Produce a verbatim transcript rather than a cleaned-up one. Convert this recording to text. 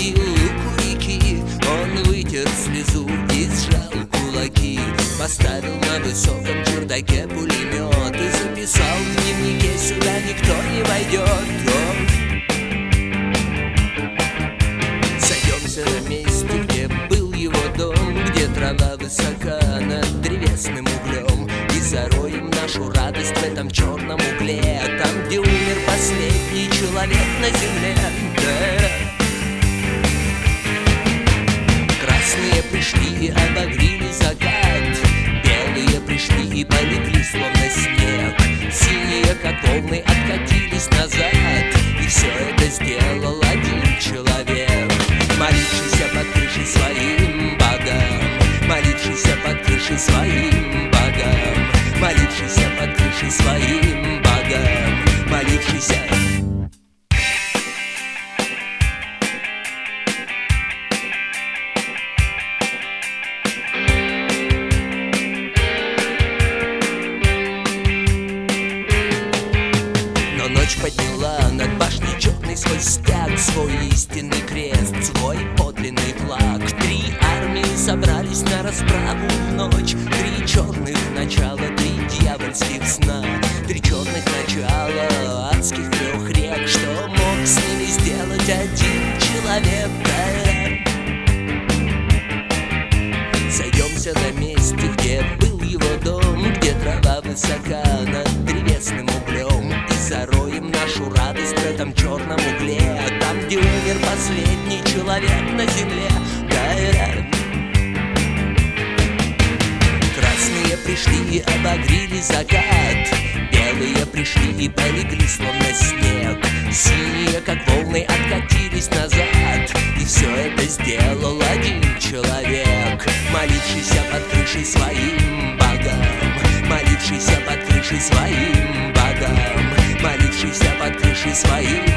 луг у реки. Он вытер слезу и сжал кулаки, поставил на высоком чердаке пулемет и записал в дневнике: сюда никто не войдет. Сойдемся на месте, где был его дом, где трава высока над древесным углем, и зароем нашу радость в этом черном угле, там, где умер последний человек на земле. Красные пришли и обогрели закат, белые пришли и полегли словно снег, синие как волны откатились назад, и все это сделал один человек, молившийся под крышей своим богам, молившийся под крышей своим богам, молившийся под крышей своим богам, молившийся. Но ночь подняла над башней черный свой стяг, свой истинный крест, свой подлинный флаг. Три армии собрались на расправу в ночь, три черных начала, три дьявольских сна, три черных начала адских трех рек. Что мог с ними сделать один человек? Сойдемся на месте, где был его дом, где трава высока над древесным углем, и зароем нашу радость в этом черном угле, там, где умер последний человек на земле. Красные пришли и обогрели закат, белые пришли и полегли словно снег, синие как волны откатились назад, и все это сделал один человек, молившийся под крышей своим богам, молившийся под крышей своим богам, молившийся под крышей своим